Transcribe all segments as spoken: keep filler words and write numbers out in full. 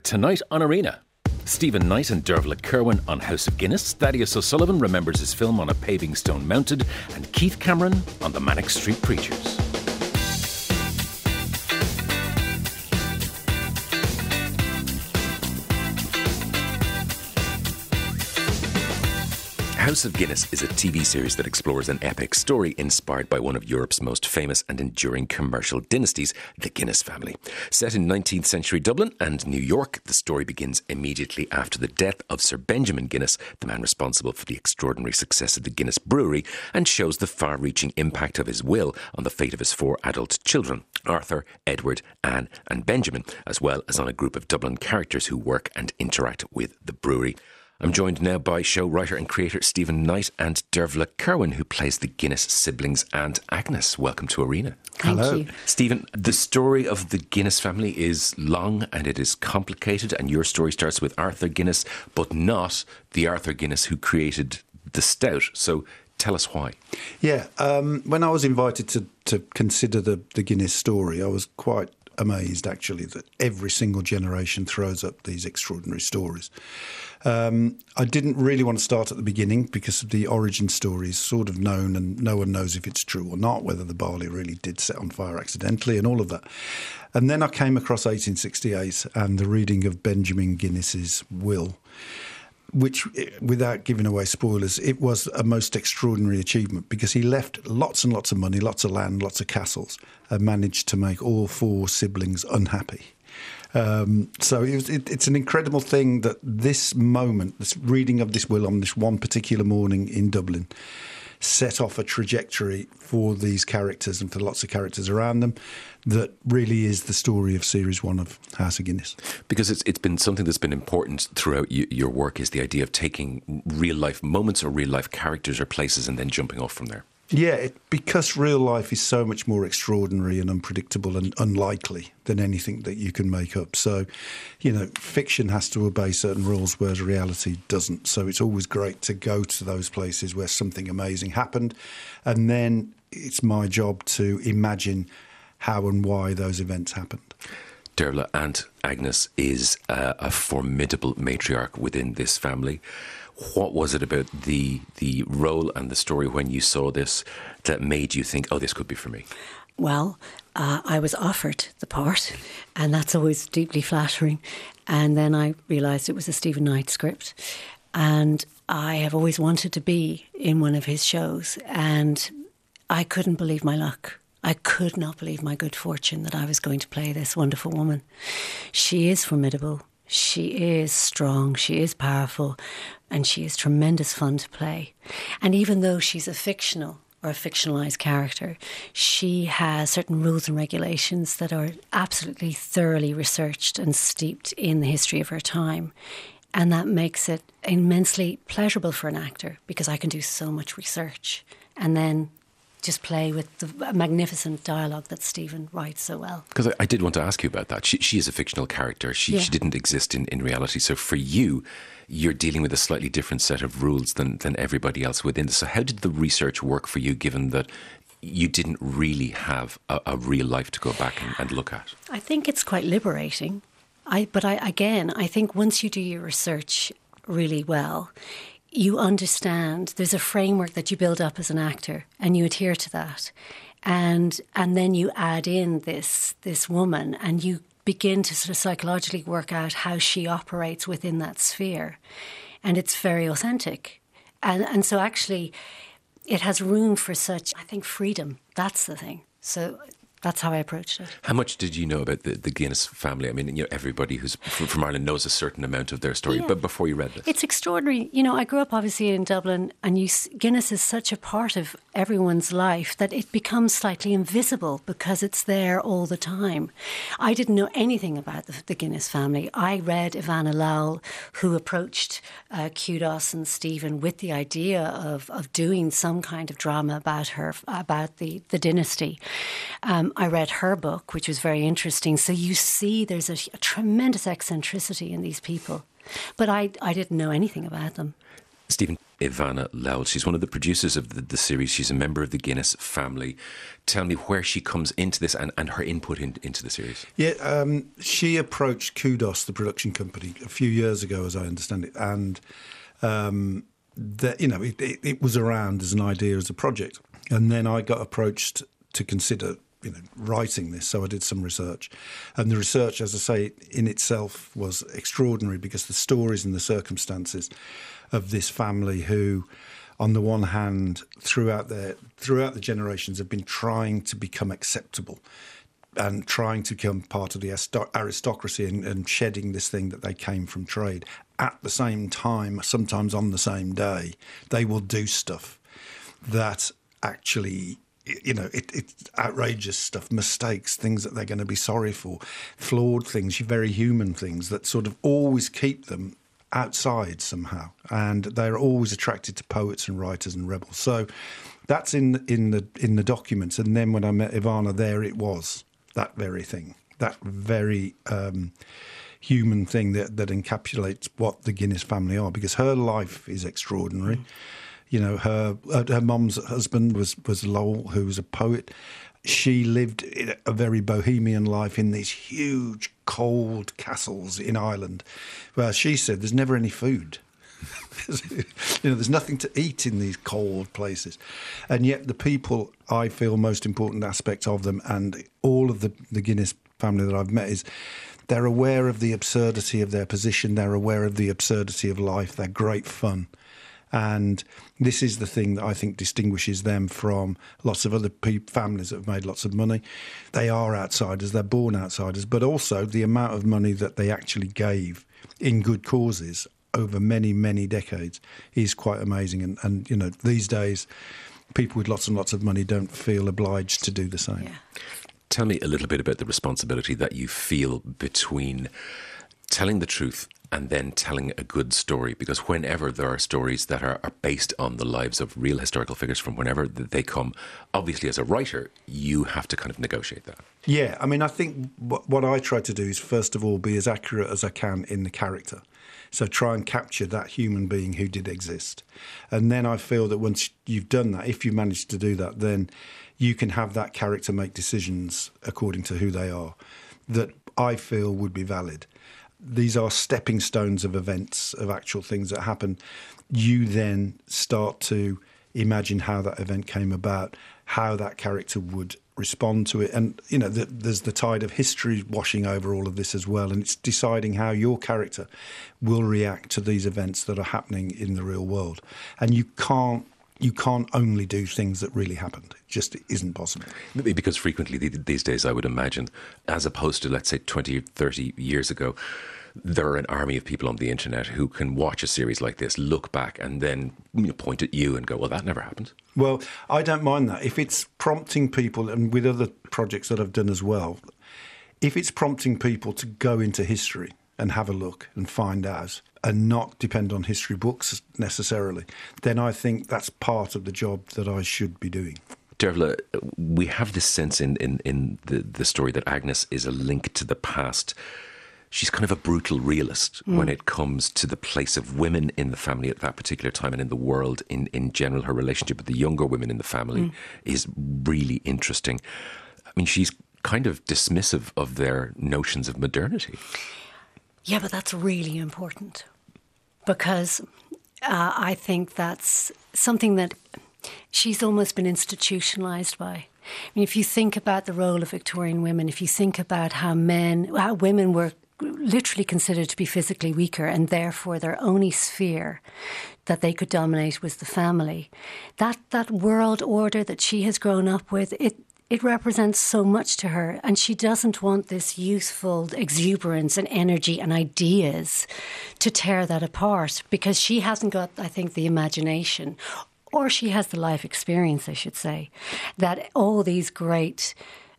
Tonight on Arena, Stephen Knight and Dervla Kirwan on House of Guinness, Thaddeus O'Sullivan remembers his film on a paving stone mounted, and Keith Cameron on the Manic Street Preachers. House of Guinness is a T V series that explores an epic story inspired by one of Europe's most famous and enduring commercial dynasties, the Guinness family. Set in nineteenth century Dublin and New York, the story begins immediately after the death of Sir Benjamin Guinness, the man responsible for the extraordinary success of the Guinness brewery, and shows the far-reaching impact of his will on the fate of his four adult children, Arthur, Edward, Anne and Benjamin, as well as on a group of Dublin characters who work and interact with the brewery. I'm joined now by show writer and creator Stephen Knight and Dervla Kirwan, who plays the Guinness siblings and Agnes. Welcome to Arena. Thank Hello. you. Stephen, the story of the Guinness family is long and it is complicated, and your story starts with Arthur Guinness, but not the Arthur Guinness who created the stout. So tell us why. Yeah, um, when I was invited to, to consider the, the Guinness story, I was quite amazed, actually, that every single generation throws up these extraordinary stories. Um, I didn't really want to start at the beginning because the origin story is sort of known and no one knows if it's true or not, whether the barley really did set on fire accidentally and all of that. And then I came across eighteen sixty-eight and the reading of Benjamin Guinness's will, which, without giving away spoilers, it was a most extraordinary achievement because he left lots and lots of money, lots of land, lots of castles, and managed to make all four siblings unhappy. Um, so it was, it, it's an incredible thing that this moment, this reading of this will on this one particular morning in Dublin, set off a trajectory for these characters and for lots of characters around them that really is the story of Series one of House of Guinness. Because it's it's been something that's been important throughout y- your work, is the idea of taking real-life moments or real-life characters or places and then jumping off from there. Yeah, it, because real life is so much more extraordinary and unpredictable and unlikely than anything that you can make up. So, you know, fiction has to obey certain rules, whereas reality doesn't. So it's always great to go to those places where something amazing happened. And then it's my job to imagine how and why those events happened. Dervla, Aunt Agnes is uh, a formidable matriarch within this family. What was it about the the role and the story when you saw this that made you think, oh, this could be for me? Well, uh, I was offered the part, and that's always deeply flattering. And then I realised it was a Stephen Knight script. And I have always wanted to be in one of his shows. And I couldn't believe my luck. I could not believe my good fortune that I was going to play this wonderful woman. She is formidable. She is strong, she is powerful, and she is tremendous fun to play. And even though she's a fictional or a fictionalised character, she has certain rules and regulations that are absolutely thoroughly researched and steeped in the history of her time. And that makes it immensely pleasurable for an actor because I can do so much research and then just play with the magnificent dialogue that Stephen writes so well. Because I, I did want to ask you about that. She, she is a fictional character. She, yeah. she didn't exist in, in reality. So for you, you're dealing with a slightly different set of rules than, than everybody else within. So how did the research work for you, given that you didn't really have a, a real life to go back and, and look at? I think it's quite liberating. I, but I, again, I think once you do your research really well, you understand there's a framework that you build up as an actor and you adhere to that. And and then you add in this this woman and you begin to sort of psychologically work out how she operates within that sphere. And it's very authentic. And and so actually it has room for such, I think, freedom. That's the thing. So that's how I approached it. How much did you know about the, the Guinness family? I mean, you know, everybody who's from, from Ireland knows a certain amount of their story, yeah. but before you read this. It's extraordinary. You know, I grew up obviously in Dublin, and you, Guinness is such a part of everyone's life that it becomes slightly invisible because it's there all the time. I didn't know anything about the, the Guinness family. I read Ivana Lowell, who approached uh, Kudos and Stephen with the idea of, of doing some kind of drama about her, about the, the dynasty. Um, I read her book, which was very interesting. So you see there's a, a tremendous eccentricity in these people. But I, I didn't know anything about them. Stephen, Ivana Lowell, she's one of the producers of the, the series. She's a member of the Guinness family. Tell me where she comes into this and, and her input in, into the series. Yeah, um, she approached Kudos, the production company, a few years ago, as I understand it, and um, that, you know, it, it, it was around as an idea, as a project. And then I got approached to consider, you know, writing this, so I did some research. And the research, as I say, in itself was extraordinary, because the stories and the circumstances of this family who, on the one hand, throughout their throughout the generations, have been trying to become acceptable and trying to become part of the aristocracy and, and shedding this thing that they came from trade. At the same time, sometimes on the same day, they will do stuff that actually, you know, it, it's outrageous stuff, mistakes, things that they're going to be sorry for, flawed things, very human things that sort of always keep them outside somehow, and they're always attracted to poets and writers and rebels. So that's in in the in the documents. And then when I met Ivana, there it was, that very thing, that very um, human thing that that encapsulates what the Guinness family are, because her life is extraordinary. Mm. You know, her her mum's husband was was Lowell, who was a poet. She lived a very bohemian life in these huge, cold castles in Ireland, where she said there's never any food. You know, there's nothing to eat in these cold places. And yet the people, I feel, most important aspects of them, and all of the, the Guinness family that I've met, is they're aware of the absurdity of their position, they're aware of the absurdity of life, they're great fun. And this is the thing that I think distinguishes them from lots of other pe- families that have made lots of money. They are outsiders, they're born outsiders, but also the amount of money that they actually gave in good causes over many, many decades is quite amazing. And, and you know, these days, people with lots and lots of money don't feel obliged to do the same. Yeah. Tell me a little bit about the responsibility that you feel between telling the truth and then telling a good story, because whenever there are stories that are, are based on the lives of real historical figures from whenever they come, obviously as a writer, you have to kind of negotiate that. Yeah, I mean, I think what, what I try to do is, first of all, be as accurate as I can in the character. So try and capture that human being who did exist. And then I feel that once you've done that, if you manage to do that, then you can have that character make decisions according to who they are that I feel would be valid. These are stepping stones of events, of actual things that happen. You then start to imagine how that event came about, how that character would respond to it. And, you know, the, there's the tide of history washing over all of this as well. And it's deciding how your character will react to these events that are happening in the real world. And you can't You can't only do things that really happened. It just isn't possible. Maybe because frequently these days, I would imagine, as opposed to, let's say, twenty or thirty years ago, there are an army of people on the internet who can watch a series like this, look back and then, you know, point at you and go, well, that never happened. Well, I don't mind that. If it's prompting people, and with other projects that I've done as well, if it's prompting people to go into history and have a look and find out, and not depend on history books necessarily, then I think that's part of the job that I should be doing. Dervla, we have this sense in, in, in the, the story that Agnes is a link to the past. She's kind of a brutal realist mm. when it comes to the place of women in the family at that particular time and in the world in, in general. Her relationship with the younger women in the family mm. is really interesting. I mean, she's kind of dismissive of their notions of modernity. Yeah, but that's really important, because uh, I think that's something that she's almost been institutionalised by. I mean, if you think about the role of Victorian women, if you think about how men, how women were literally considered to be physically weaker, and therefore their only sphere that they could dominate was the family, that that world order that she has grown up with, it It represents so much to her, and she doesn't want this youthful exuberance and energy and ideas to tear that apart, because she hasn't got, I think, the imagination, or she has the life experience, I should say, that all these great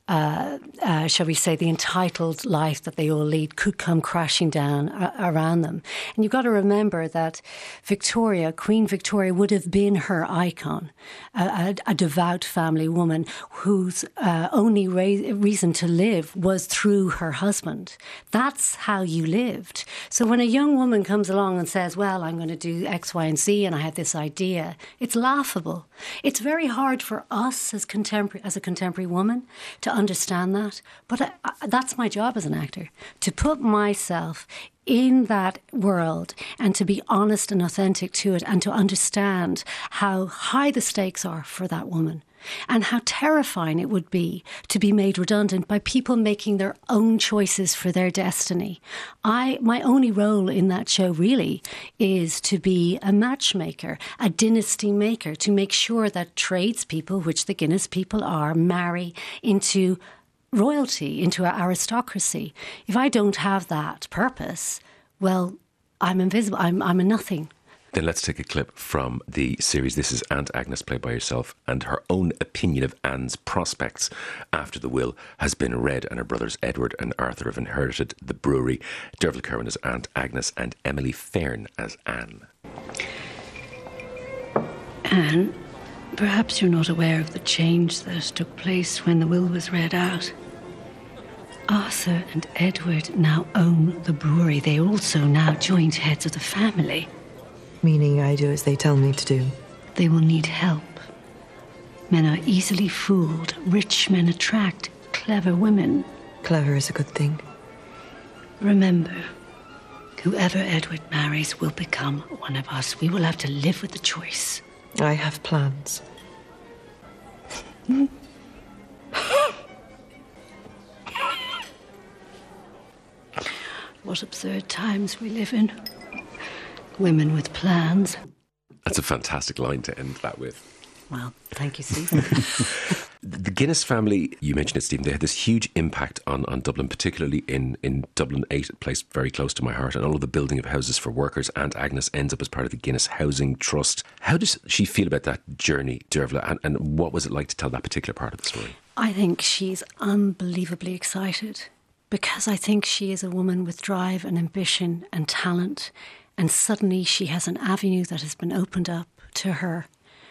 uh, uh, shall we say, the entitled life that they all lead could come crashing down uh, around them. And you've got to remember that Victoria, Queen Victoria, would have been her icon, a, a, a devout family woman whose uh, only ra- reason to live was through her husband. That's how you lived. So when a young woman comes along and says, well, I'm going to do X, Y, and Z, and I have this idea, it's laughable. It's very hard for us as contemporary, as a contemporary woman to understand that. But I, I, that's my job as an actor, to put myself in that world and to be honest and authentic to it and to understand how high the stakes are for that woman and how terrifying it would be to be made redundant by people making their own choices for their destiny. I, my only role in that show really is to be a matchmaker, a dynasty maker, to make sure that tradespeople, which the Guinness people are, marry into royalty, into aristocracy. If I don't have that purpose, well, I'm invisible. I'm, I'm a nothing. Then let's take a clip from the series. This is Aunt Agnes, played by yourself, and her own opinion of Anne's prospects after the will has been read, and her brothers Edward and Arthur have inherited the brewery. Derval Kirwan as Aunt Agnes and Emily Fairn as Anne. Anne, perhaps you're not aware of the change that took place when the will was read out. Arthur and Edward now own the brewery. They are also now joint heads of the family. Meaning I do as they tell me to do. They will need help. Men are easily fooled. Rich men attract clever women. Clever is a good thing. Remember, whoever Edward marries will become one of us. We will have to live with the choice. I have plans. What absurd times we live in. Women with plans. That's a fantastic line to end that with. Well, thank you, Stephen. The Guinness family, you mentioned it, Stephen, they had this huge impact on, on Dublin, particularly in, in Dublin eight, a place very close to my heart, and all of the building of houses for workers. Aunt Agnes ends up as part of the Guinness Housing Trust. How does she feel about that journey, Derval, and, and what was it like to tell that particular part of the story? I think she's unbelievably excited because I think she is a woman with drive and ambition and talent. And suddenly she has an avenue that has been opened up to her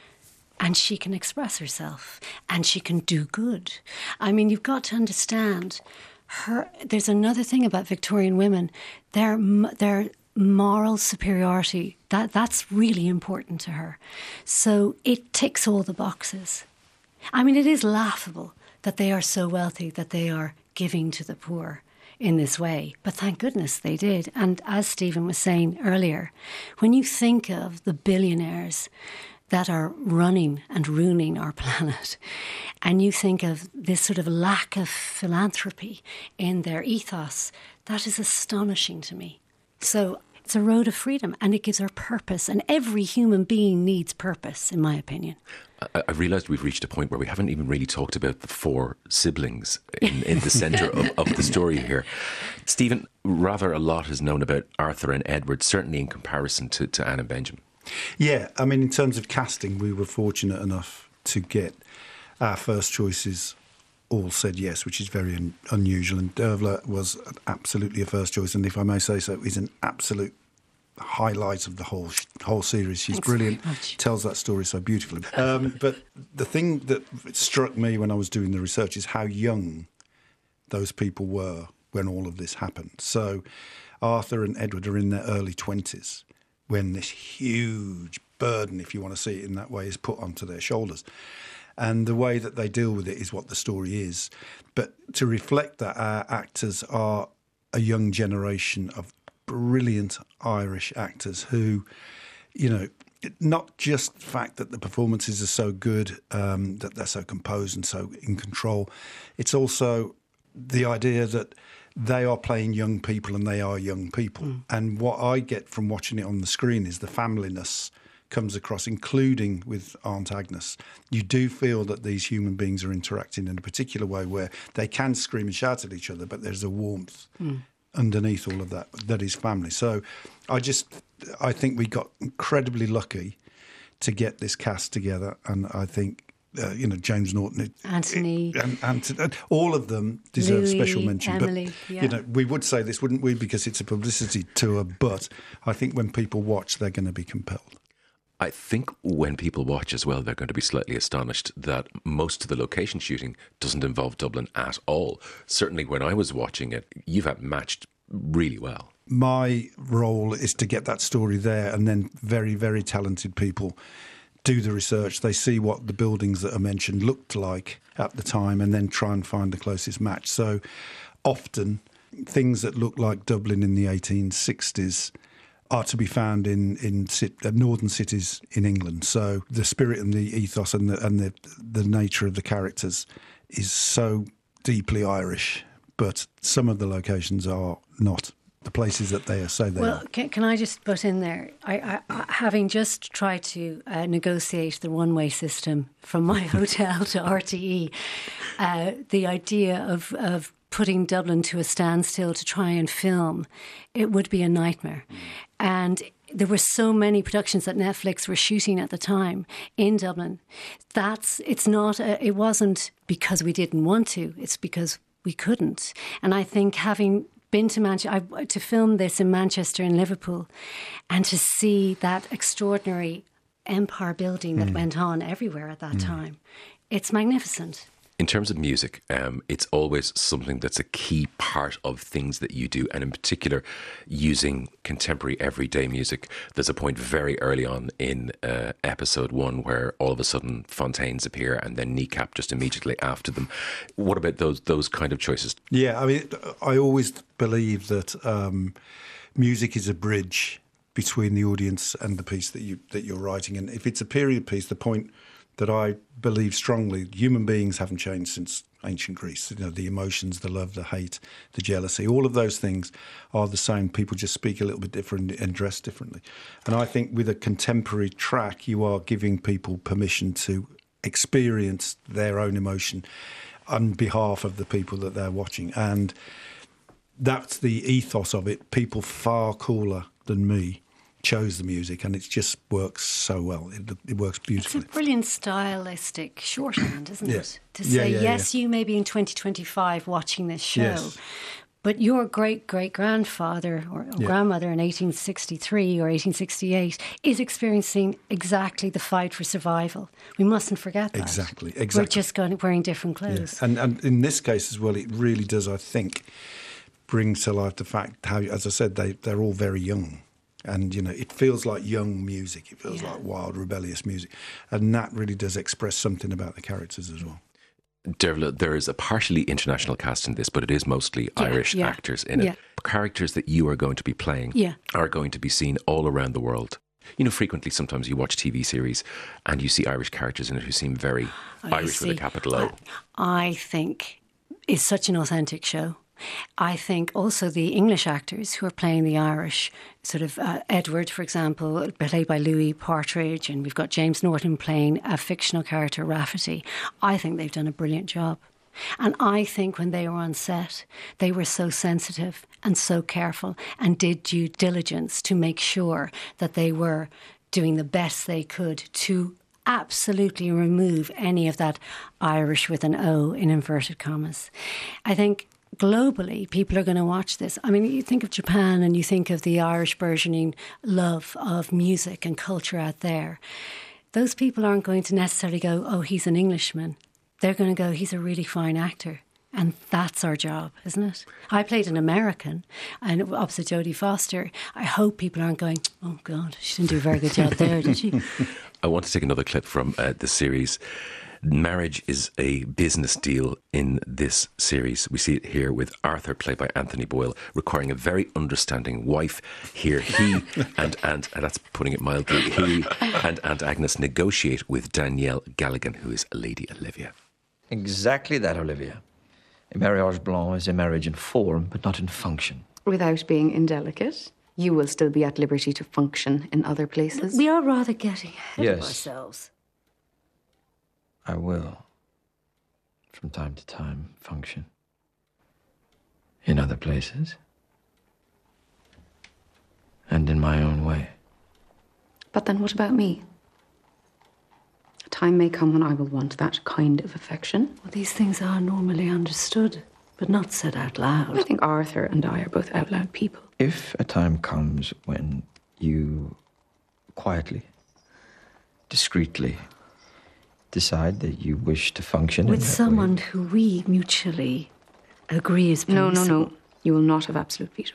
and she can express herself and she can do good. I mean, you've got to understand her. There's another thing about Victorian women. Their, their moral superiority, that, that's really important to her. So it ticks all the boxes. I mean, it is laughable that they are so wealthy that they are giving to the poor in this way. But thank goodness they did. And as Stephen was saying earlier, when you think of the billionaires that are running and ruining our planet, and you think of this sort of lack of philanthropy in their ethos, that is astonishing to me. So it's a road of freedom and it gives her purpose. And every human being needs purpose, in my opinion. I, I realised we've reached a point where we haven't even really talked about the four siblings in, in the centre of, of the story here. Stephen, rather a lot is known about Arthur and Edward, certainly in comparison to, to Anne and Benjamin. Yeah, I mean, in terms of casting, we were fortunate enough to get our first choices all said yes, which is very un- unusual. And Derval was absolutely a first choice, and if I may say so, is an absolute highlight of the whole whole series. She's Thanks brilliant, tells that story so beautifully. Um, but the thing that struck me when I was doing the research is how young those people were when all of this happened. So Arthur and Edward are in their early twenties when this huge burden, if you want to see it in that way, is put onto their shoulders. And the way that they deal with it is what the story is. But to reflect that, our actors are a young generation of brilliant Irish actors who, you know, not just the fact that the performances are so good, um, that they're so composed and so in control. It's also the idea that they are playing young people and they are young people. Mm. And what I get from watching it on the screen is the familyness comes across, including with Aunt Agnes. You do feel that these human beings are interacting in a particular way where they can scream and shout at each other, but there's a warmth mm. underneath all of that that is family. So I just, I think we got incredibly lucky to get this cast together, and I think uh, you know, James Norton, Anthony, and, and all of them deserve Louis, special mention. Emily, but yeah. you know, we would say this, wouldn't we? Because it's a publicity tour. But I think when people watch, they're going to be compelled. I think when people watch as well, they're going to be slightly astonished that most of the location shooting doesn't involve Dublin at all. Certainly when I was watching it, you've had matched really well. My role is to get that story there, and then very, very talented people do the research. They see what the buildings that are mentioned looked like at the time and then try and find the closest match. So often things that look like Dublin in the eighteen sixties are to be found in in northern cities in England. So the spirit and the ethos and the and the, the nature of the characters is so deeply Irish, but some of the locations are not the places that they say they well, are. Can, can I just butt in there? I, I, having just tried to uh, negotiate the one-way system from my hotel to R T E, uh, the idea of, of putting Dublin to a standstill to try and film, it would be a nightmare. And there were so many productions that Netflix were shooting at the time in Dublin. That's, it's not, a, it wasn't because we didn't want to, it's because we couldn't. And I think having been to Manchester, I, to film this in Manchester and Liverpool, and to see that extraordinary empire building that mm. went on everywhere at that mm. time, it's magnificent. In terms of music, um, it's always something that's a key part of things that you do, and in particular, using contemporary everyday music. There's a point very early on in uh, episode one where all of a sudden Fontaines appear and then Kneecap just immediately after them. What about those those kind of choices? Yeah, I mean, I always believe that um, music is a bridge between the audience and the piece that you that you're writing. And if it's a period piece, the point that I believe strongly, human beings haven't changed since ancient Greece. You know, the emotions, the love, the hate, the jealousy, all of those things are the same. People just speak a little bit different and dress differently. And I think with a contemporary track, you are giving people permission to experience their own emotion on behalf of the people that they're watching. And that's the ethos of it. People far cooler than me chose the music, and it just works so well. It, it works beautifully. It's a brilliant stylistic shorthand, isn't yeah. it? To yeah, say, yeah, yes, yeah. you may be in twenty twenty-five watching this show, yes. but your great-great-grandfather or, or yeah. grandmother in eighteen sixty-three or eighteen sixty-eight is experiencing exactly the fight for survival. We mustn't forget that. Exactly, exactly. We're just going, wearing different clothes. Yeah. And, and in this case as well, it really does, I think, bring to life the fact how, as I said, they, they're all very young. And, you know, it feels like young music. It feels yeah. like wild, rebellious music. And that really does express something about the characters as well. Dervla, there is a partially international cast in this, but it is mostly yeah, Irish yeah, actors in yeah. it. Characters that you are going to be playing yeah. are going to be seen all around the world. You know, frequently, sometimes you watch T V series and you see Irish characters in it who seem very oh, Irish see, with a capital O. I, I think it's such an authentic show. I think also the English actors who are playing the Irish, sort of uh, Edward, for example, played by Louis Partridge, and we've got James Norton playing a fictional character, Rafferty. I think they've done a brilliant job. And I think when they were on set, they were so sensitive and so careful and did due diligence to make sure that they were doing the best they could to absolutely remove any of that Irish with an O in inverted commas. I think globally, people are going to watch this. I mean, you think of Japan and you think of the Irish burgeoning love of music and culture out there. Those people aren't going to necessarily go, oh, he's an Englishman. They're going to go, he's a really fine actor. And that's our job, isn't it? I played an American and opposite Jodie Foster. I hope people aren't going, oh, God, she didn't do a very good job there, did she? I want to take another clip from uh, the series. Marriage is a business deal in this series. We see it here with Arthur, played by Anthony Boyle, requiring a very understanding wife. Here, he and Aunt, and that's putting it mildly, he and Aunt Agnes negotiate with Danielle Galligan, who is Lady Olivia. Exactly that, Olivia. A mariage blanc is a marriage in form, but not in function. Without being indelicate, you will still be at liberty to function in other places. We are rather getting ahead yes. of ourselves. I will, from time to time, function in other places and in my own way. But then what about me? At time may come when I will want that kind of affection. Well, these things are normally understood, but not said out loud. I think Arthur and I are both out loud people. If a time comes when you quietly, discreetly decide that you wish to function with in that someone way, who we mutually agree is No, permissible. no, no. You will not have absolute veto.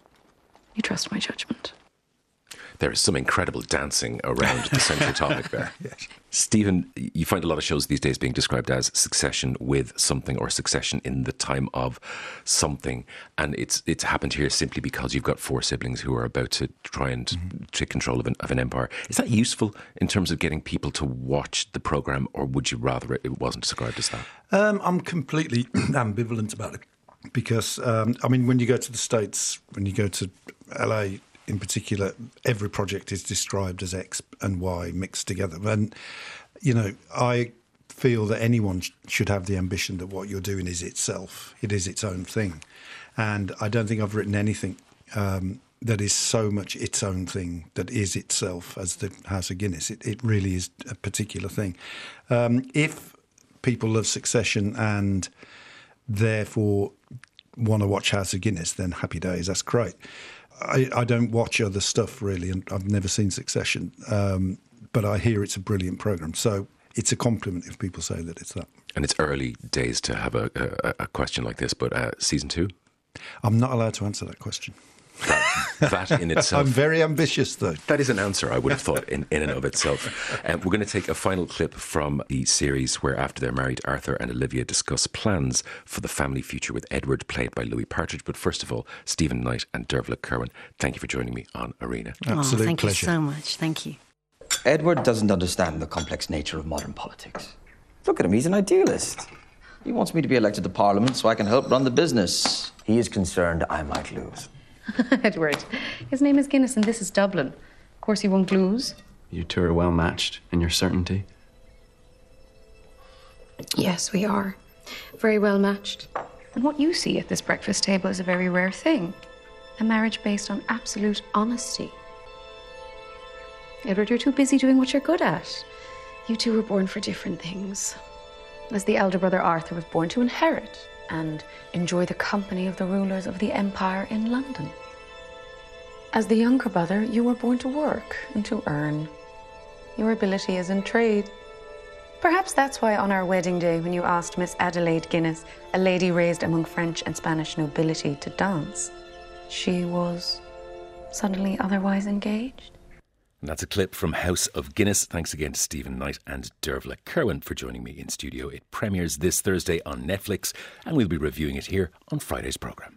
You trust my judgment. There is some incredible dancing around the central topic there. Yes. Stephen, you find a lot of shows these days being described as succession with something or succession in the time of something. And it's it's happened here simply because you've got four siblings who are about to try and mm-hmm. take control of an, of an empire. Is that useful in terms of getting people to watch the programme, or would you rather it wasn't described as that? Um, I'm completely ambivalent about it because, um, I mean, when you go to the States, when you go to L A in particular, every project is described as X and Y mixed together. And, you know, I feel that anyone sh- should have the ambition that what you're doing is itself. It is its own thing. And I don't think I've written anything um, that is so much its own thing, that is itself, as the House of Guinness. It, it really is a particular thing. Um, if people love Succession and therefore want to watch House of Guinness, then happy days, that's great. I, I don't watch other stuff really, and I've never seen Succession, um, but I hear it's a brilliant programme. So it's a compliment if people say that it's that. And it's early days to have a, a, a question like this, but uh, season two? I'm not allowed to answer that question. That, that in itself. I'm very ambitious, though. That is an answer I would have thought in, in and of itself. Um, we're going to take a final clip from the series where, after they're married, Arthur and Olivia discuss plans for the family future with Edward, played by Louis Partridge. But first of all, Stephen Knight and Dervla Kirwan, thank you for joining me on Arena. Absolute oh, thank pleasure. you so much. Thank you. Edward doesn't understand the complex nature of modern politics. Look at him, he's an idealist. He wants me to be elected to Parliament so I can help run the business. He is concerned I might lose. Edward, his name is Guinness and this is Dublin. Of course he won't lose. You two are well matched in your certainty. Yes, we are. Very well matched. And what you see at this breakfast table is a very rare thing. A marriage based on absolute honesty. Edward, you're too busy doing what you're good at. You two were born for different things. As the elder brother Arthur was born to inherit and enjoy the company of the rulers of the empire in London. As the younger brother, you were born to work and to earn. Your ability is in trade. Perhaps that's why on our wedding day, when you asked Miss Adelaide Guinness, a lady raised among French and Spanish nobility, to dance, she was suddenly otherwise engaged. And that's a clip from House of Guinness. Thanks again to Stephen Knight and Dervla Kirwan for joining me in studio. It premieres this Thursday on Netflix, and we'll be reviewing it here on Friday's programme.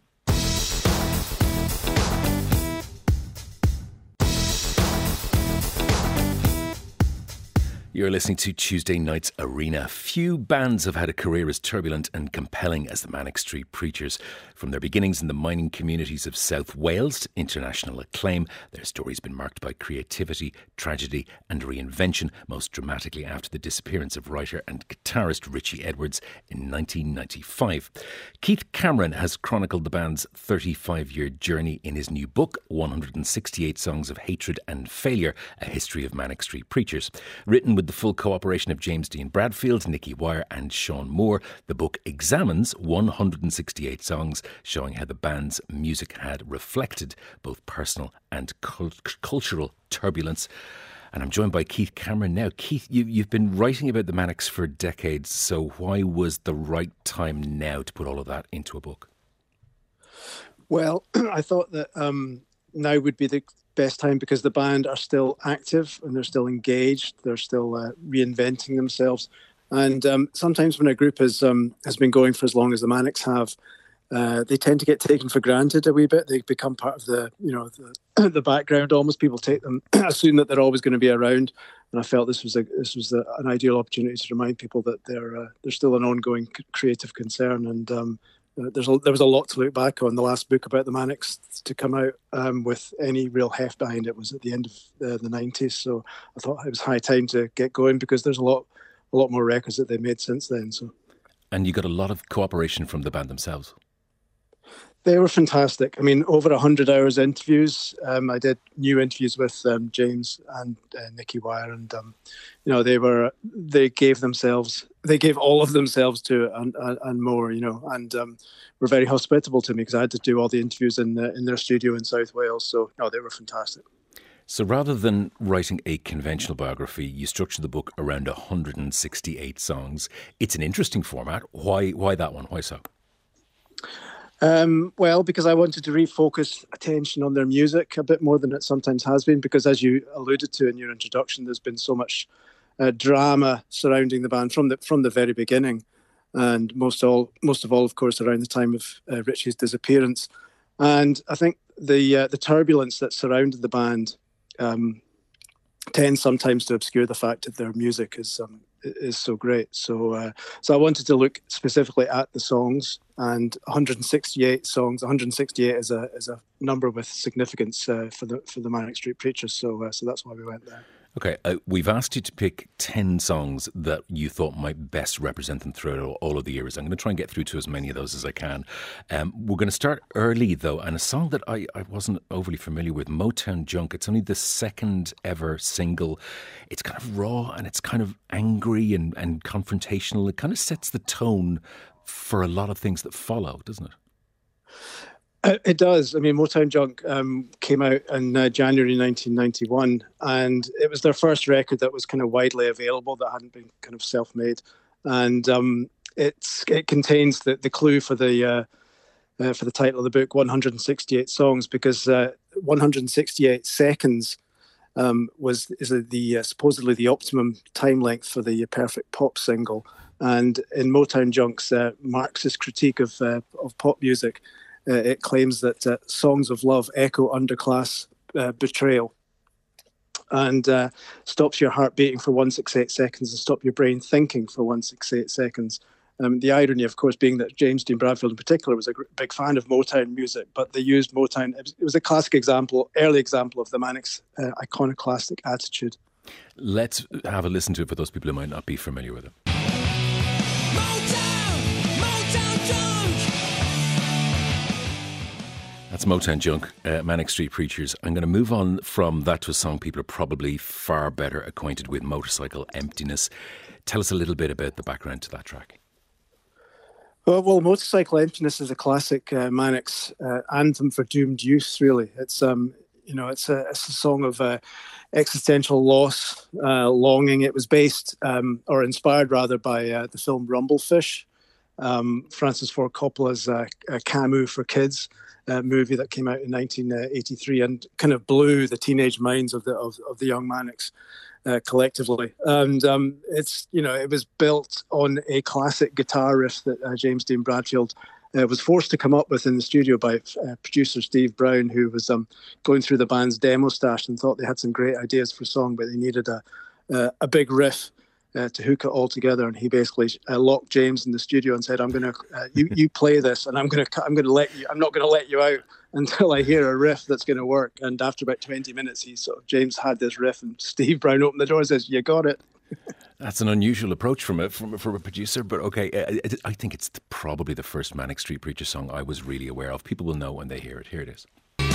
You're listening to Tuesday night's Arena. Few bands have had a career as turbulent and compelling as the Manic Street Preachers. From their beginnings in the mining communities of South Wales to international acclaim, their story's been marked by creativity, tragedy and reinvention, most dramatically after the disappearance of writer and guitarist Richie Edwards in nineteen ninety-five. Keith Cameron has chronicled the band's thirty-five-year journey in his new book, one hundred sixty-eight Songs of Hatred and Failure, A History of Manic Street Preachers. Written with the full cooperation of James Dean Bradfield, Nicky Wire and Sean Moore, the book examines one hundred sixty-eight songs, showing how the band's music had reflected both personal and cult- cultural turbulence. And I'm joined by Keith Cameron now. Keith, you, you've been writing about the Manics for decades, so why was the right time now to put all of that into a book? Well, I thought that um, now would be the best time because the band are still active and they're still engaged. They're still uh, reinventing themselves. And um, sometimes when a group has um, has been going for as long as the Manics have, uh, they tend to get taken for granted a wee bit. They become part of the, you know, the, the background almost. People take them, assume that they're always going to be around. And I felt this was a this was a, an ideal opportunity to remind people that they're uh, they're still an ongoing creative concern. And um, There's a, there was a lot to look back on. The last book about the Manics to come out um, with any real heft behind it was at the end of uh, the nineties. So I thought it was high time to get going because there's a lot, a lot more records that they made since then. So, and you got a lot of cooperation from the band themselves. They were fantastic. I mean, over one hundred hours interviews. Um, I did new interviews with um, James and uh, Nicky Wire, and um, you know, they were they gave themselves, they gave all of themselves to it and, and, and more, you know, and um, were very hospitable to me because I had to do all the interviews in uh, in their studio in South Wales. So no, they were fantastic. So rather than writing a conventional biography, you structured the book around one hundred sixty-eight songs. It's an interesting format. Why? Why that one? Why so? Um, well, because I wanted to refocus attention on their music a bit more than it sometimes has been, because as you alluded to in your introduction, there's been so much uh, drama surrounding the band from the from the very beginning, and most all most of all, of course, around the time of uh, Richie's disappearance. And I think the uh, the turbulence that surrounded the band um, tends sometimes to obscure the fact that their music is um, is so great. So uh, so I wanted to look specifically at the songs, and one hundred sixty-eight songs. one hundred sixty-eight is a is a number with significance uh, for the for the Manic Street Preachers. So uh, so that's why we went there. Okay, uh, we've asked you to pick ten songs that you thought might best represent them throughout all, all of the years. I'm going to try and get through to as many of those as I can. Um, we're going to start early, though, and a song that I, I wasn't overly familiar with, Motown Junk. It's only the second ever single. It's kind of raw and it's kind of angry and, and confrontational. It kind of sets the tone for a lot of things that follow, doesn't it? It does. I mean, Motown Junk um, came out in uh, January nineteen ninety-one, and it was their first record that was kind of widely available, that hadn't been kind of self-made. And um, it's, it contains the, the clue for the uh, uh, for the title of the book, one hundred sixty-eight songs, because uh, one hundred sixty-eight seconds um, was is the uh, supposedly the optimum time length for the perfect pop single. And in Motown Junk's uh, Marxist critique of uh, of pop music, Uh, it claims that uh, songs of love echo underclass uh, betrayal, and uh, stops your heart beating for one hundred sixty-eight seconds and stop your brain thinking for one hundred sixty-eight seconds. Um, the irony, of course, being that James Dean Bradfield in particular was a gr- big fan of Motown music, but they used Motown. It was, it was a classic example, early example of the Manics' uh, iconoclastic attitude. Let's have a listen to it for those people who might not be familiar with it. That's Motown Junk, uh, Manic Street Preachers. I'm going to move on from that to a song people are probably far better acquainted with, Motorcycle Emptiness. Tell us a little bit about the background to that track. Well, well Motorcycle Emptiness is a classic uh, Manics uh, anthem for doomed youth, really. It's um, you know, it's a, it's a song of uh, existential loss, uh, longing. It was based, um, or inspired rather, by uh, the film Rumblefish, um, Francis Ford Coppola's uh, uh, Camus for Kids. Uh, movie that came out in nineteen eighty-three and kind of blew the teenage minds of the of, of the young Manics uh, collectively. And um, it's you know it was built on a classic guitar riff that uh, James Dean Bradfield uh, was forced to come up with in the studio by uh, producer Steve Brown, who was um, going through the band's demo stash and thought they had some great ideas for a song, but they needed a uh, a big riff Uh, to hook it all together, and he basically uh, locked James in the studio and said, "I'm going to uh, you you play this, and I'm going to I'm going to let you. I'm not going to let you out until I hear a riff that's going to work." And after about twenty minutes, he sort of James had this riff, and Steve Brown opened the door and says, "You got it." That's an unusual approach from a from, from a producer, but okay. I, I think it's the, probably the first Manic Street Preacher song I was really aware of. People will know when they hear it. Here it is.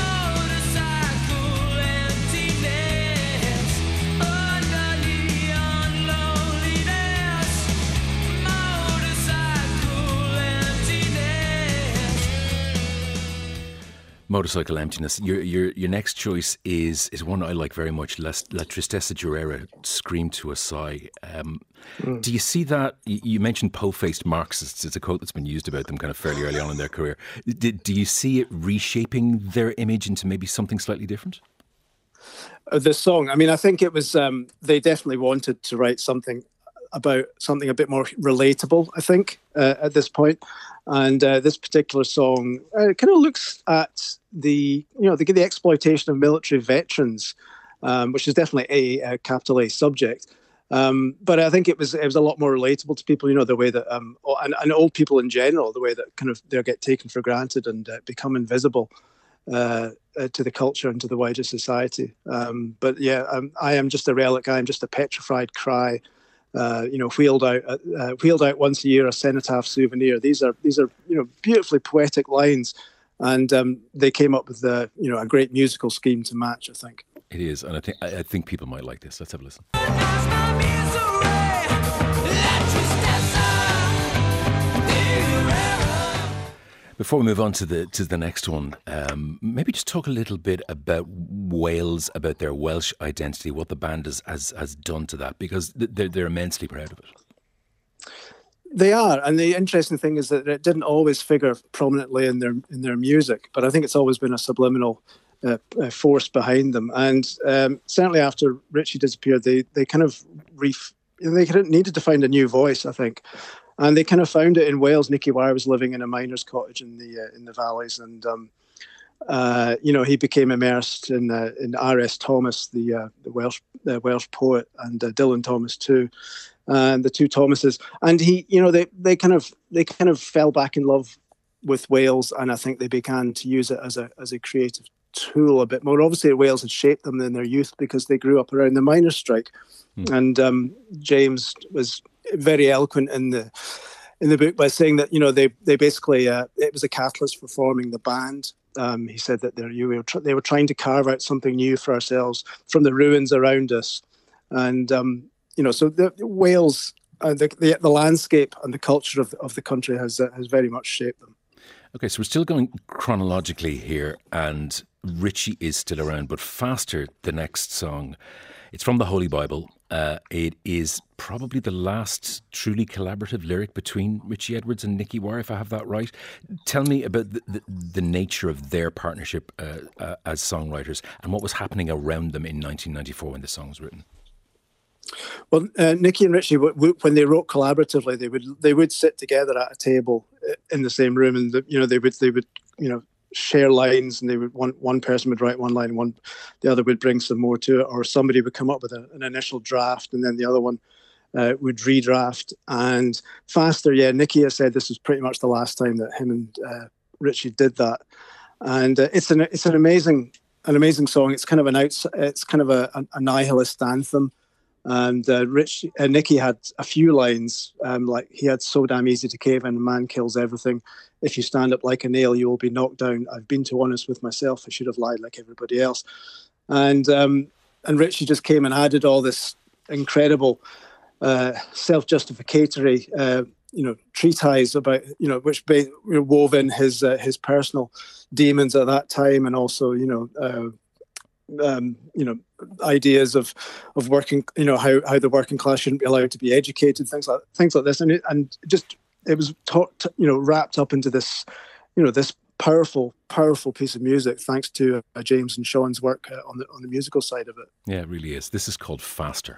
Motorcycle Emptiness. Your your your next choice is is one I like very much. La, La Tristeza Llorera, Scream to a Sigh. Um, mm. Do you see that? You, you mentioned po-faced Marxists. It's a quote that's been used about them kind of fairly early on in their career. Do, do you see it reshaping their image into maybe something slightly different? Uh, the song, I mean, I think it was, um, they definitely wanted to write something about something a bit more relatable, I think, uh, at this point. And uh, this particular song uh, kind of looks at the, you know, the, the exploitation of military veterans, um, which is definitely a, a capital A subject. Um, but I think it was it was a lot more relatable to people, you know, the way that, um, and, and old people in general, the way that kind of they get taken for granted and uh, become invisible uh, uh, to the culture and to the wider society. Um, but yeah, um, I am just a relic. I am just a petrified cry. Uh, you know, wheeled out, uh, wheeled out once a year, a cenotaph souvenir. These are these are you know beautifully poetic lines, And um, they came up with a, you know, a great musical scheme to match, I think. It is, and I think I think people might like this. Let's have a listen. Before we move on to the to the next one, um, maybe just talk a little bit about Wales, about their Welsh identity, what the band has has, has done to that, because they're they're immensely proud of it. They are, and the interesting thing is that it didn't always figure prominently in their in their music, but I think it's always been a subliminal uh, uh, force behind them. And um, certainly after Richie disappeared, they they kind of ref- they kind of needed to find a new voice, I think, and they kind of found it in Wales. Nicky Wire was living in a miner's cottage in the uh, in the valleys, and um, uh, you know, he became immersed in uh, in R S Thomas, the uh, the Welsh the Welsh poet, and uh, Dylan Thomas too. And the two Thomases, and he, you know, they, they kind of they kind of fell back in love with Wales, and I think they began to use it as a as a creative tool a bit more. Obviously, Wales had shaped them in their youth because they grew up around the miners' strike, mm. and um, James was very eloquent in the in the book by saying that, you know, they they basically uh, it was a catalyst for forming the band. Um, he said that they're, you were tr- they were trying to carve out something new for ourselves from the ruins around us, and. Um, You know, so the, the Wales, uh, the, the the landscape and the culture of of the country has uh, has very much shaped them. Okay, so we're still going chronologically here, and Richie is still around, but Faster, the next song, it's from the Holy Bible. Uh, it is probably the last truly collaborative lyric between Richie Edwards and Nicky Wire, if I have that right. Tell me about the, the, the nature of their partnership uh, uh, as songwriters, and what was happening around them in nineteen ninety-four when the song was written. Well, uh, Nicky and Richie, w- w- when they wrote collaboratively, they would they would sit together at a table in the same room, and the, you know they would they would you know share lines, and they would one one person would write one line, one the other would bring some more to it, or somebody would come up with a, an initial draft, and then the other one uh, would redraft. And Faster, yeah, Nicky has said this was pretty much the last time that him and uh, Richie did that, and uh, it's an it's an amazing an amazing song. It's kind of an outs it's kind of a, a, a nihilist anthem. And uh, Rich, uh, Nicky had a few lines, um, like he had "So damn easy to cave in, man kills everything. If you stand up like a nail, you will be knocked down. I've been too honest with myself. I should have lied like everybody else." And um, and Richie just came and added all this incredible uh, self-justificatory, uh, you know, treatise about, you know, which ba- wove in his uh, his personal demons at that time, and also, you know. Uh, Um, you know, ideas of of working, you know, how, how the working class shouldn't be allowed to be educated, things like things like this, and it, and just it was taught, you know, wrapped up into this, you know, this powerful, powerful piece of music, thanks to uh, James and Sean's work uh, on the on the musical side of it. Yeah, it really is. This is called Faster.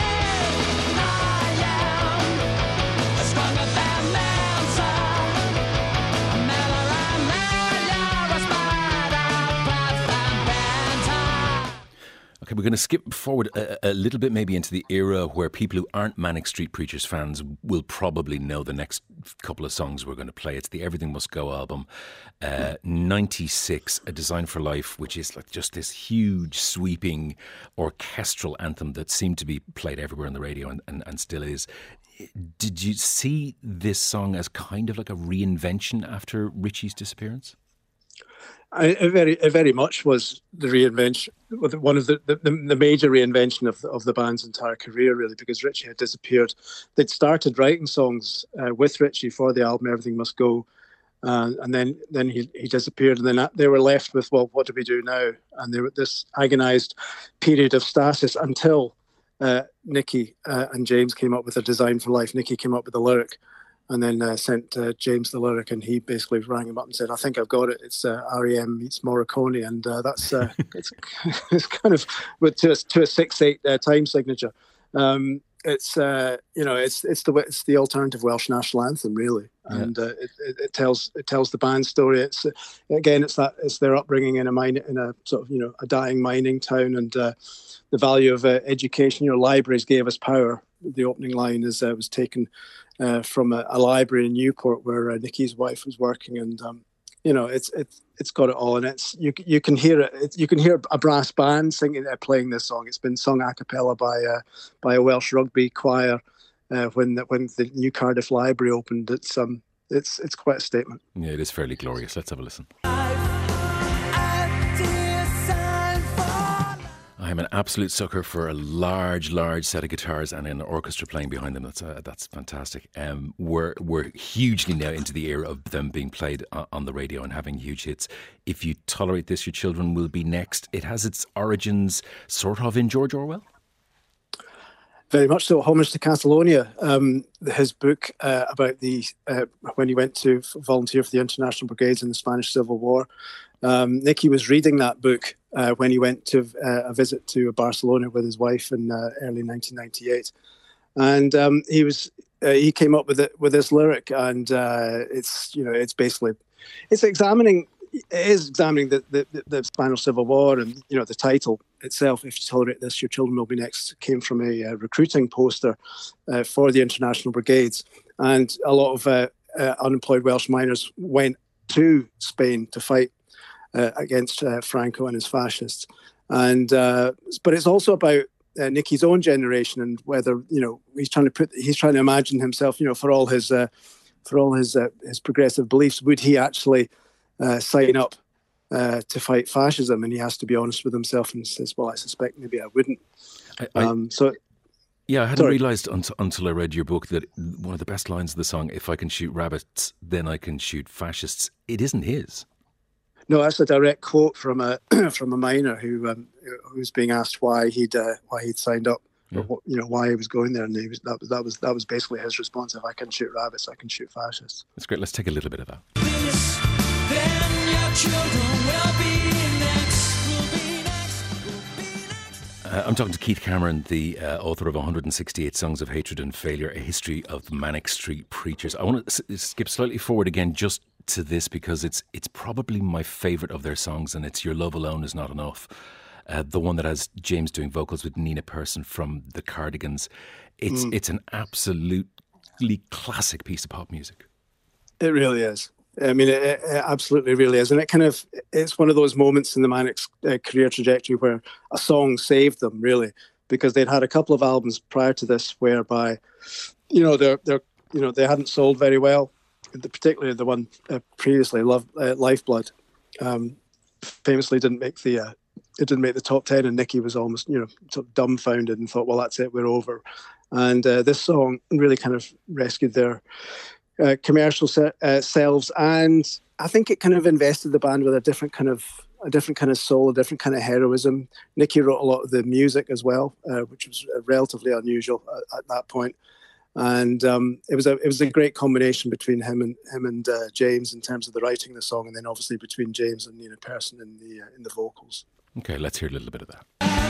Okay, we're going to skip forward a, a little bit maybe into the era where people who aren't Manic Street Preachers fans will probably know the next couple of songs we're going to play. It's the Everything Must Go album, uh, ninety-six, A Design for Life, which is like just this huge, sweeping orchestral anthem that seemed to be played everywhere on the radio and, and, and still is. Did you see this song as kind of like a reinvention after Richie's disappearance? I, it very, it very much was the reinvention, one of the, the, the major reinvention of the, of the band's entire career, really, because Richie had disappeared. They'd started writing songs uh, with Richie for the album Everything Must Go, uh, and then then he, he disappeared, and then they were left with, well, what do we do now? And they were this agonised period of stasis until uh, Nicky uh, and James came up with A Design for Life. Nicky came up with the lyric, and then uh, sent uh, James the lyric, and he basically rang him up and said, "I think I've got it. It's uh, R E M meets Morricone," and uh, that's uh, it's, it's kind of with to a, to a six eight uh, time signature. Um, it's uh, you know it's it's the it's the alternative Welsh national anthem, really, yeah. and uh, it, it, it tells it tells the band's story. It's uh, again it's that it's their upbringing in a mine in a sort of you know a dying mining town, and uh, the value of uh, education. Your libraries gave us power. The opening line is uh, was taken. Uh, from a, a library in Newport where uh, Nicky's wife was working, and um, you know it's it's it's got it all, and it's you you can hear it. It's, you can hear a brass band singing, uh, playing this song. It's been sung a cappella by uh, by a Welsh rugby choir uh, when the, when the New Cardiff Library opened. It's um it's it's quite a statement. Yeah, it is fairly glorious. Let's have a listen. I'm an absolute sucker for a large, large set of guitars and an orchestra playing behind them. That's uh, that's fantastic. Um, we're we're hugely now into the era of them being played on the radio and having huge hits. If you tolerate this, your children will be next. It has its origins sort of in George Orwell. Very much so. Homage to Catalonia. Um, his book uh, about the uh, when he went to volunteer for the International Brigades in the Spanish Civil War. Um, Nicky was reading that book uh, when he went to uh, a visit to Barcelona with his wife in uh, early nineteen ninety-eight, and um, he was uh, he came up with it with this lyric, and uh, it's you know it's basically it's examining. It is examining the, the, the Spanish Civil War, and you know the title itself, "If you tolerate this, your children will be next," came from a uh, recruiting poster uh, for the International Brigades, and a lot of uh, uh, unemployed Welsh miners went to Spain to fight uh, against uh, Franco and his fascists. And uh, but it's also about uh, Nicky's own generation and whether you know he's trying to put he's trying to imagine himself, you know, for all his uh, for all his uh, his progressive beliefs, would he actually Uh, sign up uh, to fight fascism? And he has to be honest with himself and says, well, I suspect maybe I wouldn't. I, I, um, so, yeah, I hadn't sorry. realised until, until I read your book that one of the best lines of the song, "If I can shoot rabbits, then I can shoot fascists," it isn't his. No, that's a direct quote from a from a miner who um, who was being asked why he'd uh, why he'd signed up, yeah. or what, you know, why he was going there, and he was, that was that was that was basically his response: "If I can shoot rabbits, I can shoot fascists." That's great. Let's take a little bit of that. Then your children will be next, will be next, will be next. Uh, I'm talking to Keith Cameron, the uh, author of one hundred sixty-eight Songs of Hatred and Failure, a history of the Manic Street Preachers. I want to s- skip slightly forward again just to this because it's it's probably my favourite of their songs, and it's Your Love Alone Is Not Enough. Uh, the one that has James doing vocals with Nina Persson from the Cardigans. It's mm. it's an absolutely classic piece of pop music. It really is. I mean, it, it absolutely really is. And it kind of, it's one of those moments in the Manic's uh, career trajectory where a song saved them, really, because they'd had a couple of albums prior to this whereby, you know, they're, they're, you know, they hadn't sold very well, particularly the one uh, previously, Love, uh, Lifeblood, um, famously didn't make the, uh, it didn't make the top ten, and Nicky was almost, you know, sort of dumbfounded and thought, well, that's it, we're over. And uh, this song really kind of rescued their Uh, commercial se- uh, selves, and I think it kind of invested the band with a different kind of a different kind of soul, a different kind of heroism. Nicky wrote a lot of the music as well, uh, which was relatively unusual at, at that point. And um, it was a it was a great combination between him and him and uh, James in terms of the writing of the song, and then obviously between James and Nina Persson in the uh, in the vocals. Okay, let's hear a little bit of that.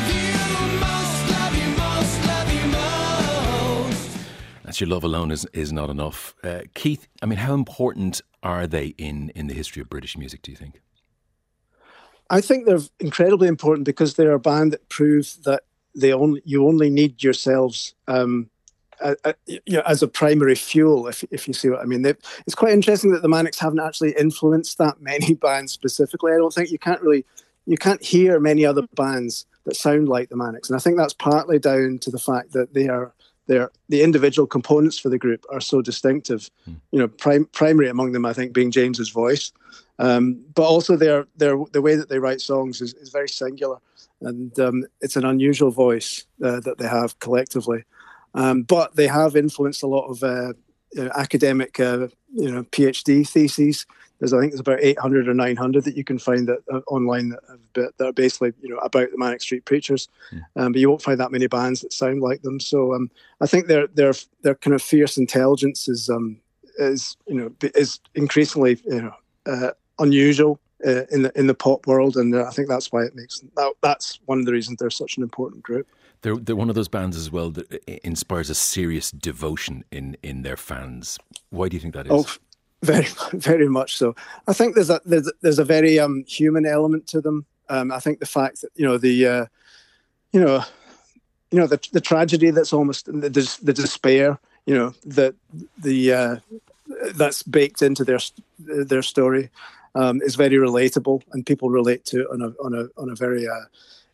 That's Your Love Alone is, is Not Enough. Uh, Keith, I mean, how important are they in, in the history of British music, do you think? I think they're incredibly important because they're a band that prove that they only you only need yourselves um, uh, uh, you know, as a primary fuel, if if you see what I mean. They've, it's quite interesting that the Manics haven't actually influenced that many bands specifically. I don't think you can't really, you can't hear many other bands that sound like the Manics. And I think that's partly down to the fact that they are They're, the individual components for the group are so distinctive. Mm. You know, prim, primary among them, I think, being James's voice, um, but also their their the way that they write songs is, is very singular, and um, it's an unusual voice uh, that they have collectively. Um, but they have influenced a lot of uh, you know, academic, uh, you know, PhD theses. There's, I think, there's about eight hundred or nine hundred that you can find that uh, online that, have, that are basically, you know, about the Manic Street Preachers. Mm. Um, but you won't find that many bands that sound like them. So um, I think their their their kind of fierce intelligence is um, is you know is increasingly you know uh, unusual uh, in the in the pop world, and uh, I think that's why it makes that, that's one of the reasons they're such an important group. They're they're one of those bands as well that inspires a serious devotion in in their fans. Why do you think that is? Oh, Very, very much so. I think there's a there's, there's a very um, human element to them. Um, I think the fact that you know the uh, you know you know the the tragedy that's almost the the despair, you know that the uh, that's baked into their their story um, is very relatable, and people relate to it on a on a on a very uh,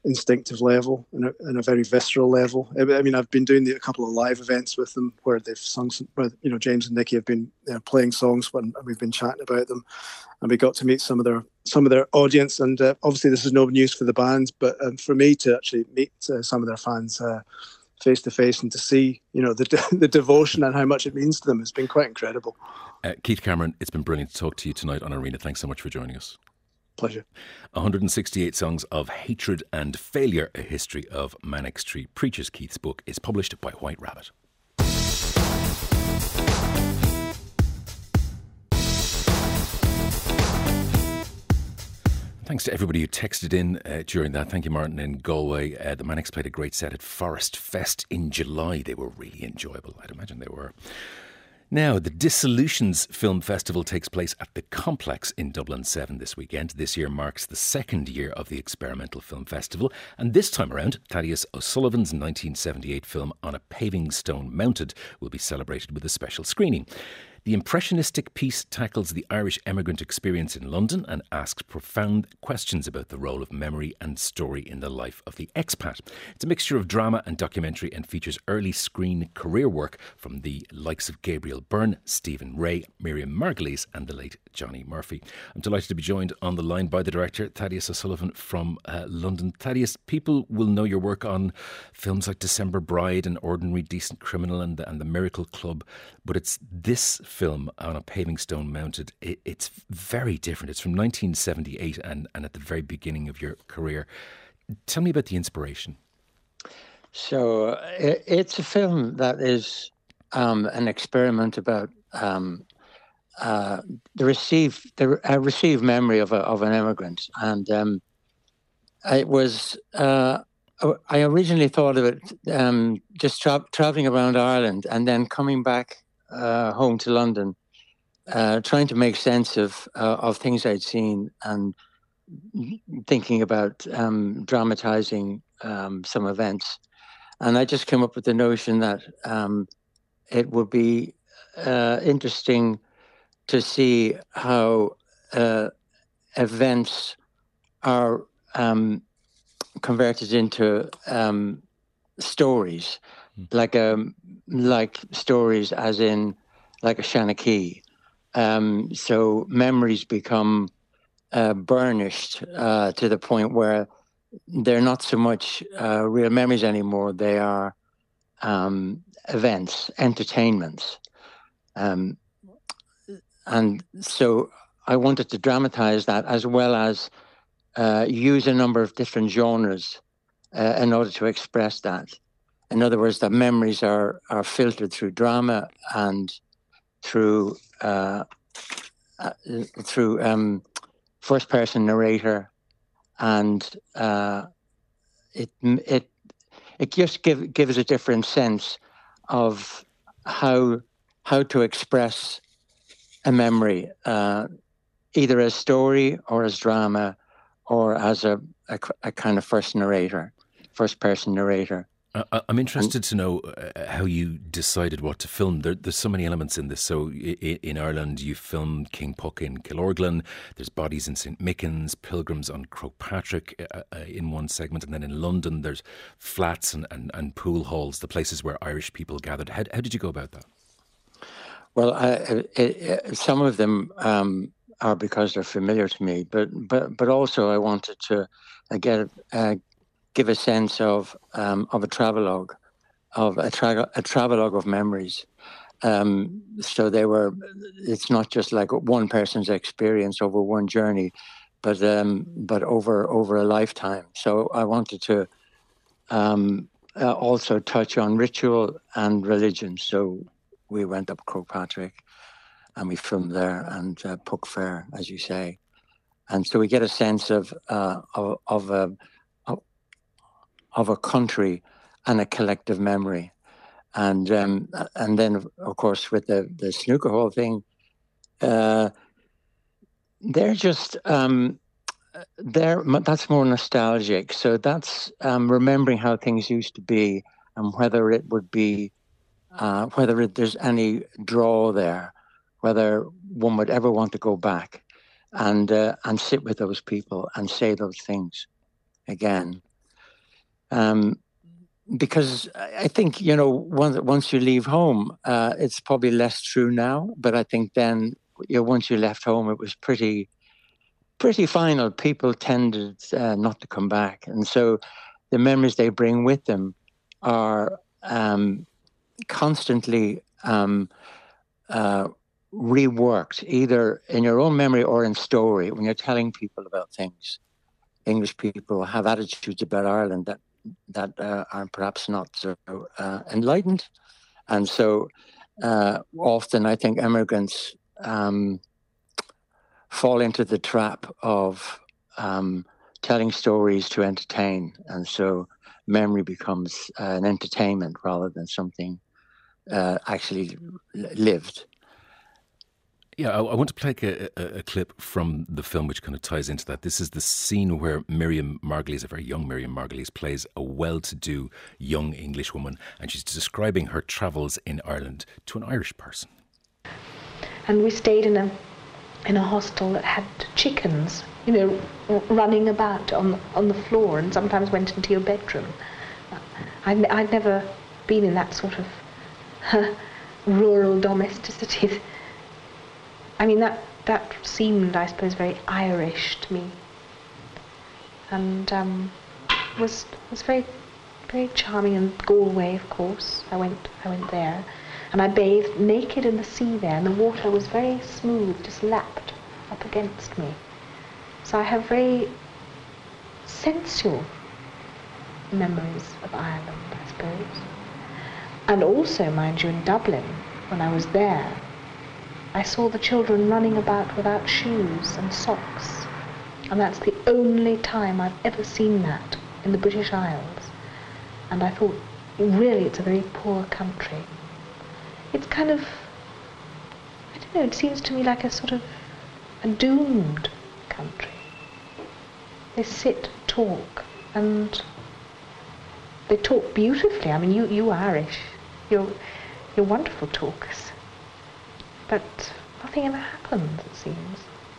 instinctive level and a, and a very visceral level. I, I mean, I've been doing the, a couple of live events with them where they've sung some, where, you know, James and Nicky have been you know, playing songs when we've been chatting about them, and we got to meet some of their some of their audience. And uh, obviously, this is no news for the band, but um, for me to actually meet uh, some of their fans uh, face to face and to see, you know, the the devotion and how much it means to them has been quite incredible. Uh, Keith Cameron, it's been brilliant to talk to you tonight on Arena. Thanks so much for joining us. Pleasure. one hundred sixty-eight Songs of Hatred and Failure, a history of Manic Street Preachers. Keith's book is published by White Rabbit. Thanks to everybody who texted in uh, during that. Thank you, Martin in Galway. Uh, the Manics played a great set at Forest Fest in July. They were really enjoyable. I'd imagine they were. Now, the Dissolutions Film Festival takes place at the Complex in Dublin seven this weekend. This year marks the second year of the Experimental Film Festival, and this time around, Thaddeus O'Sullivan's nineteen seventy-eight film On a Paving Stone Mounted will be celebrated with a special screening. The impressionistic piece tackles the Irish emigrant experience in London and asks profound questions about the role of memory and story in the life of the expat. It's a mixture of drama and documentary and features early screen career work from the likes of Gabriel Byrne, Stephen Ray, Miriam Margolyes and the late Johnny Murphy. I'm delighted to be joined on the line by the director, Thaddeus O'Sullivan from uh, London. Thaddeus, people will know your work on films like December Bride and Ordinary Decent Criminal and the, and the Miracle Club, but it's this film On a Paving Stone Mounted, it, it's very different. It's from nineteen seventy-eight and, and at the very beginning of your career. Tell me about the inspiration. So it, it's a film that is um, an experiment about um, uh, the received the uh, received memory of a, of an immigrant, and um, it was. Uh, I originally thought of it um, just tra- traveling around Ireland and then coming back Uh, home to London, uh, trying to make sense of uh, of things I'd seen and thinking about um, dramatizing um, some events. And I just came up with the notion that um, it would be uh, interesting to see how uh, events are um, converted into um, stories. Like um, like stories, as in like a Shanachie. Um, so memories become uh, burnished uh, to the point where they're not so much uh, real memories anymore. They are um, events, entertainments, um, and so I wanted to dramatize that as well as uh, use a number of different genres uh, in order to express that. In other words, that memories are, are filtered through drama and through uh, uh, through um, first-person narrator, and uh, it it it just give, gives a different sense of how how to express a memory, uh, either as story or as drama, or as a, a, a kind of first narrator, first-person narrator. I'm interested to know how you decided what to film. There, there's so many elements in this. So in, in Ireland, you filmed King Puck in Killorglin. There's Bodies in Saint Mickens, Pilgrims on Croagh Patrick uh, uh, in one segment. And then in London, there's flats and, and, and pool halls, the places where Irish people gathered. How, how did you go about that? Well, I, it, it, some of them um, are because they're familiar to me. But but, but also I wanted to uh, get... Uh, give a sense of um, of a travelogue, of a, tra- a travelogue of memories. Um, so they were. It's not just like one person's experience over one journey, but um, but over over a lifetime. So I wanted to um, uh, also touch on ritual and religion. So we went up Croagh Patrick, and we filmed there, and uh, Puck Fair, as you say, and so we get a sense of uh, of, of a of a country and a collective memory. And um, and then, of course, with the, the snooker hall thing, uh, they're just, um, they're, that's more nostalgic. So that's um, remembering how things used to be and whether it would be, uh, whether it, there's any draw there, whether one would ever want to go back and uh, and sit with those people and say those things again. Um, because I think, you know, once, once you leave home, uh, it's probably less true now. But I think then, you know, once you left home, it was pretty, pretty final. People tended uh, not to come back. And so the memories they bring with them are um, constantly um, uh, reworked, either in your own memory or in story, when you're telling people about things. English people have attitudes about Ireland that that uh, are perhaps not so uh, enlightened. And so uh, often I think immigrants um, fall into the trap of um, telling stories to entertain. And so memory becomes uh, an entertainment rather than something uh, actually lived. Yeah, I, I want to play a, a, a clip from the film which kind of ties into that. This is the scene where Miriam Margolyes, a very young Miriam Margolyes, plays a well-to-do young English woman, and she's describing her travels in Ireland to an Irish person. And we stayed in a in a hostel that had chickens, you know, running about on on the floor, and sometimes went into your bedroom. I'd, I'd never been in that sort of uh, rural domesticity. I mean, that, that seemed, I suppose, very Irish to me, and um, was was very very charming. And Galway, of course, I went I went there, and I bathed naked in the sea there, and the water was very smooth, just lapped up against me. So I have very sensual memories of Ireland, I suppose. And also, mind you, in Dublin, when I was there, I saw the children running about without shoes and socks. And that's the only time I've ever seen that in the British Isles. And I thought, really, it's a very poor country. It's kind of, I don't know, it seems to me like a sort of a doomed country. They sit, talk, and they talk beautifully. I mean, you, you Irish, you're, you're wonderful talkers. But nothing ever happens, it seems.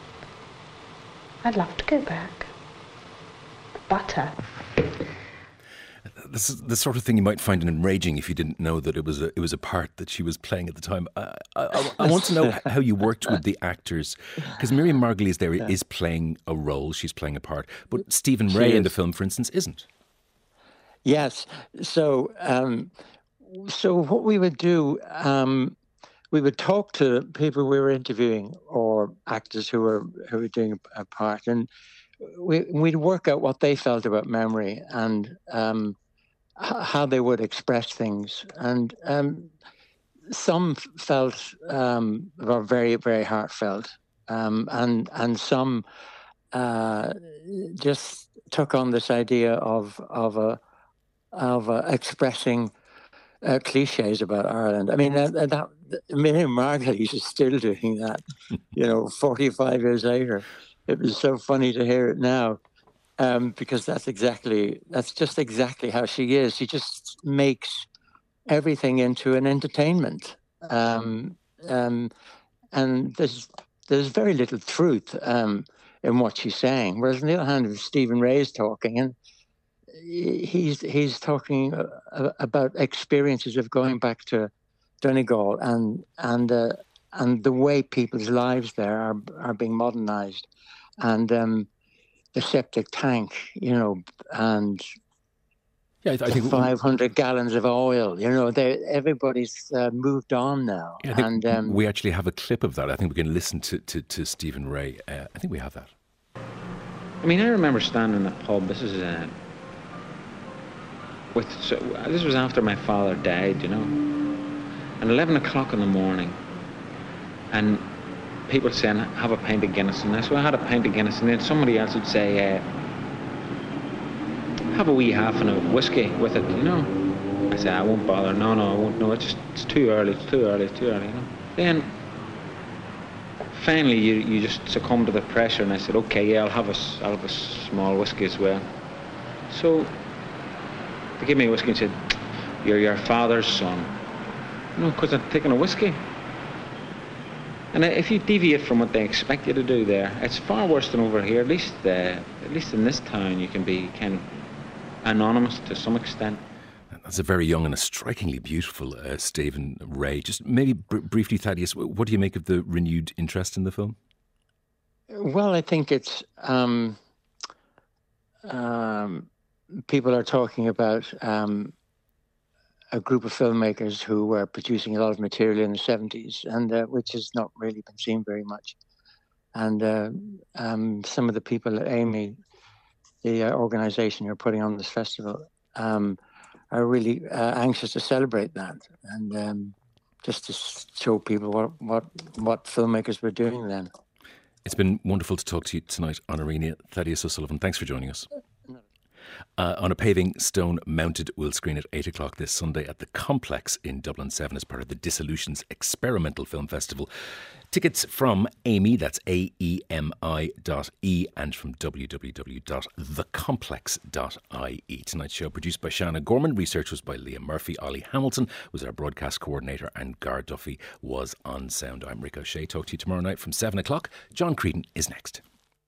I'd love to go back. Butter. This is the sort of thing you might find enraging if you didn't know that it was a, it was a part that she was playing at the time. I, I, I want to know how you worked with the actors, because Miriam Margolyes there is playing a role, she's playing a part, but Stephen Ray in the film, for instance, isn't. Yes. So, um, so what we would do. Um, We would talk to people we were interviewing or actors who were who were doing a part, and we, we'd work out what they felt about memory and um, h- how they would express things. And um, some felt um, were very, very heartfelt, um, and and some uh, just took on this idea of of a of a expressing uh, cliches about Ireland. I mean, that. that Miriam Margolyes is still doing that, you know, forty-five years later. It was so funny to hear it now, um, because that's exactly, that's just exactly how she is. She just makes everything into an entertainment. Um, um, and there's there's very little truth um, in what she's saying. Whereas on the other hand, Stephen Ray is talking, and he's, he's talking uh, about experiences of going back to Donegal and and uh, and the way people's lives there are are being modernized, and um, the septic tank, you know, and yeah, I think five hundred gallons of oil. You know, they everybody's uh, moved on now. Yeah, I think and um, we actually have a clip of that. I think we can listen to to, to Stephen Ray. Uh, I think we have that. I mean, I remember standing in a pub. This is uh, with so, this was after my father died. You know. And eleven o'clock in the morning, and people saying, have a pint of Guinness. And I so I had a pint of Guinness, and then somebody else would say, uh, have a wee half and a whiskey with it, you know. I said, I won't bother. No, no, I won't. No, it's just, it's too early, it's too early, it's too early, you know. Then, finally, you, you just succumb to the pressure, and I said, okay, yeah, I'll have a, I'll have a small whiskey as well. So, they gave me a whiskey and said, you're your father's son. No, because I'm taking a whiskey. And if you deviate from what they expect you to do there, it's far worse than over here. At least, uh, at least in this town, you can be kind of anonymous to some extent. That's a very young and a strikingly beautiful uh, Stephen Rea. Just maybe br- briefly, Thaddeus, what do you make of the renewed interest in the film? Well, I think it's um, um, people are talking about um, a group of filmmakers who were producing a lot of material in the seventies, and uh, which has not really been seen very much. And uh, um, some of the people at Amy, the uh, organisation who are putting on this festival, um, are really uh, anxious to celebrate that, and um, just to show people what, what what filmmakers were doing then. It's been wonderful to talk to you tonight, Honorina. Thaddeus O'Sullivan, thanks for joining us. Uh, on a paving stone mounted will screen at eight o'clock this Sunday at the Complex in Dublin seven as part of the Dissolutions Experimental Film Festival. Tickets from Amy, that's A E M I dot E, and from w w w dot the complex dot I E. Tonight's show produced by Shanna Gorman. Research was by Liam Murphy. Ollie Hamilton was our broadcast coordinator, and Gar Duffy was on sound. I'm Rick O'Shea. Talk to you tomorrow night from seven o'clock. John Creedon is next.